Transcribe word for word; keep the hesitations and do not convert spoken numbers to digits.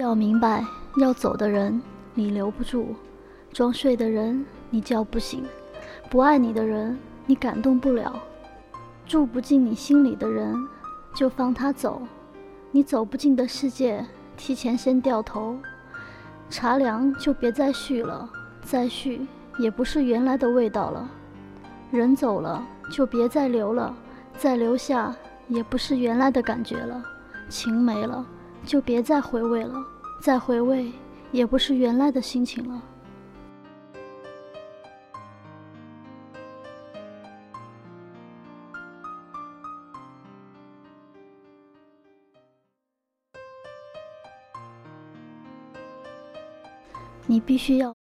要明白，要走的人你留不住，装睡的人你叫不醒，不爱你的人你感动不了，住不进你心里的人就放他走，你走不进的世界提前先掉头，茶凉就别再续了，再续也不是原来的味道了，人走了就别再留了，再留下也不是原来的感觉了，情没了就别再回味了，再回味也不是原来的心情了。你必须要